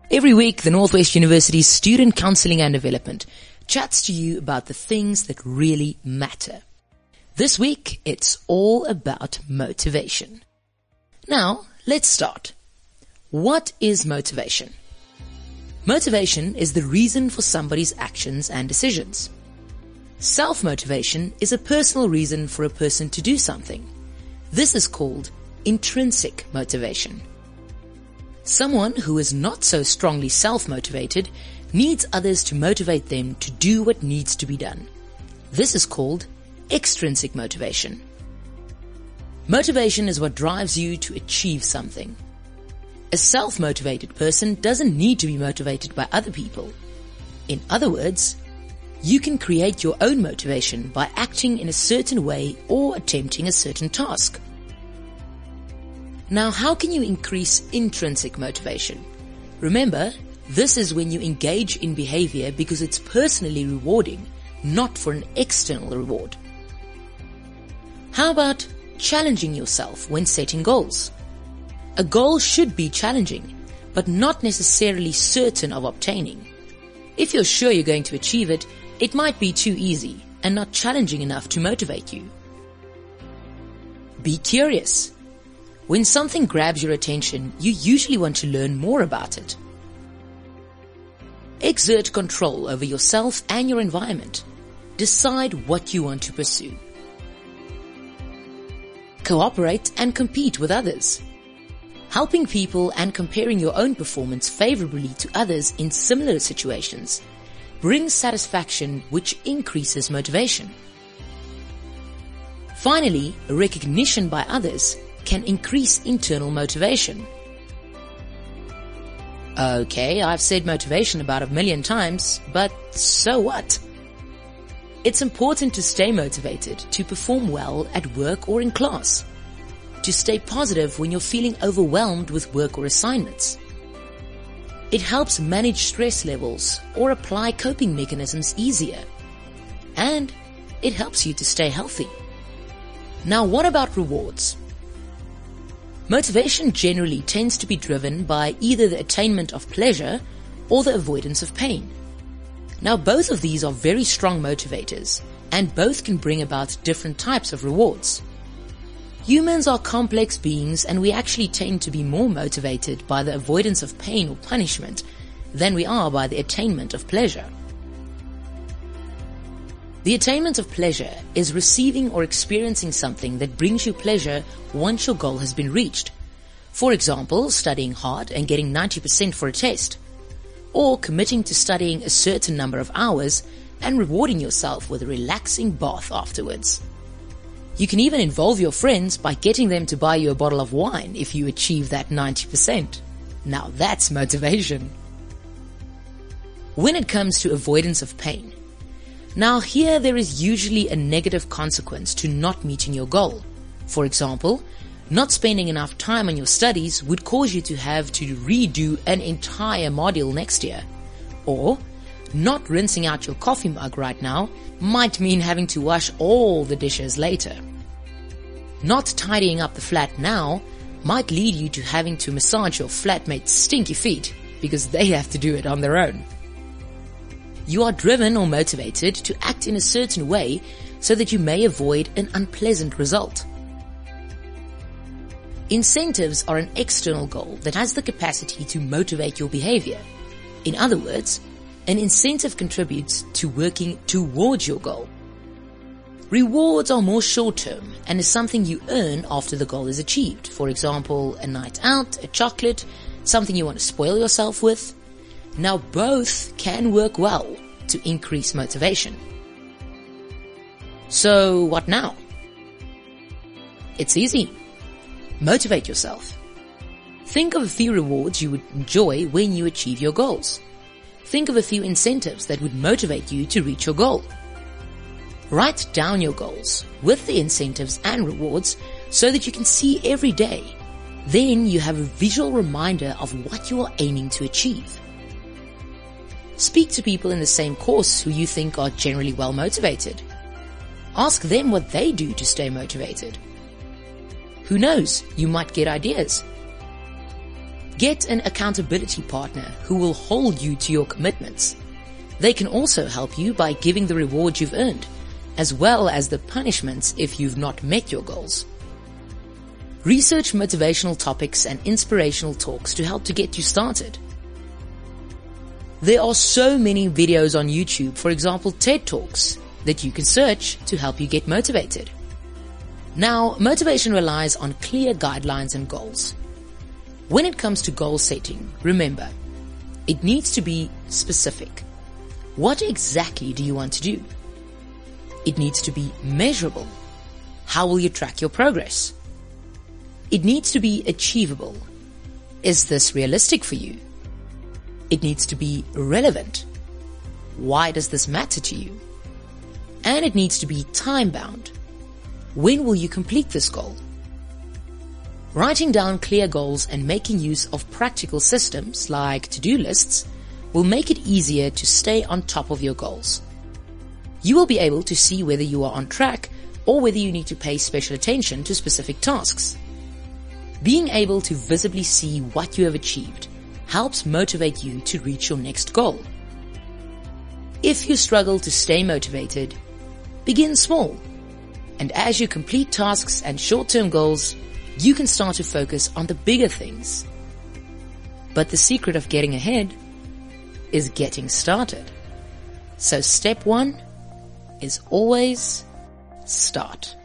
Every week, the Northwest University Student Counseling and Development chats to you about the things that really matter. This week, it's all about motivation. Now, let's start. What is motivation? Motivation is the reason for somebody's actions and decisions. Self-motivation is a personal reason for a person to do something. This is called intrinsic motivation. Someone who is not so strongly self-motivated needs others to motivate them to do what needs to be done. This is called extrinsic motivation. Motivation is what drives you to achieve something. A self-motivated person doesn't need to be motivated by other people. In other words, you can create your own motivation by acting in a certain way or attempting a certain task. Now, how can you increase intrinsic motivation? Remember, this is when you engage in behavior because it's personally rewarding, not for an external reward. How about challenging yourself when setting goals? A goal should be challenging, but not necessarily certain of obtaining. If you're sure you're going to achieve it, it might be too easy and not challenging enough to motivate you. Be curious. When something grabs your attention, you usually want to learn more about it. Exert control over yourself and your environment. Decide what you want to pursue. Cooperate and compete with others. Helping people and comparing your own performance favorably to others in similar situations brings satisfaction, which increases motivation. Finally, recognition by others can increase internal motivation. Okay, I've said motivation about 1 million times, but so what? It's important to stay motivated, to perform well at work or in class, to stay positive when you're feeling overwhelmed with work or assignments. It helps manage stress levels or apply coping mechanisms easier. And it helps you to stay healthy. Now, what about rewards? Motivation generally tends to be driven by either the attainment of pleasure or the avoidance of pain. Now, both of these are very strong motivators, and both can bring about different types of rewards. Humans are complex beings, and we actually tend to be more motivated by the avoidance of pain or punishment than we are by the attainment of pleasure. The attainment of pleasure is receiving or experiencing something that brings you pleasure once your goal has been reached. For example, studying hard and getting 90% for a test, or committing to studying a certain number of hours and rewarding yourself with a relaxing bath afterwards. You can even involve your friends by getting them to buy you a bottle of wine if you achieve that 90%. Now that's motivation. When it comes to avoidance of pain, now here there is usually a negative consequence to not meeting your goal. For example, not spending enough time on your studies would cause you to have to redo an entire module next year. Or, not rinsing out your coffee mug right now might mean having to wash all the dishes later. Not tidying up the flat now might lead you to having to massage your flatmate's stinky feet because they have to do it on their own. You are driven or motivated to act in a certain way so that you may avoid an unpleasant result. Incentives are an external goal that has the capacity to motivate your behavior. In other words, an incentive contributes to working towards your goal. Rewards are more short-term and is something you earn after the goal is achieved. For example, a night out, a chocolate, something you want to spoil yourself with. Now both can work well to increase motivation. So what now? It's easy. Motivate yourself. Think of a few rewards you would enjoy when you achieve your goals. Think of a few incentives that would motivate you to reach your goal. Write down your goals with the incentives and rewards so that you can see every day. Then you have a visual reminder of what you are aiming to achieve. Speak to people in the same course who you think are generally well motivated. Ask them what they do to stay motivated. Who knows, you might get ideas. Get an accountability partner who will hold you to your commitments. They can also help you by giving the rewards you've earned, as well as the punishments if you've not met your goals. Research motivational topics and inspirational talks to help to get you started. There are so many videos on YouTube, for example TED Talks, that you can search to help you get motivated. Now, motivation relies on clear guidelines and goals. When it comes to goal setting, remember, it needs to be specific. What exactly do you want to do? It needs to be measurable. How will you track your progress? It needs to be achievable. Is this realistic for you? It needs to be relevant. Why does this matter to you? And it needs to be time-bound. When will you complete this goal? Writing down clear goals and making use of practical systems like to-do lists will make it easier to stay on top of your goals. You will be able to see whether you are on track or whether you need to pay special attention to specific tasks. Being able to visibly see what you have achieved helps motivate you to reach your next goal. If you struggle to stay motivated, begin small. And as you complete tasks and short-term goals, you can start to focus on the bigger things. But the secret of getting ahead is getting started. So step 1 is always start.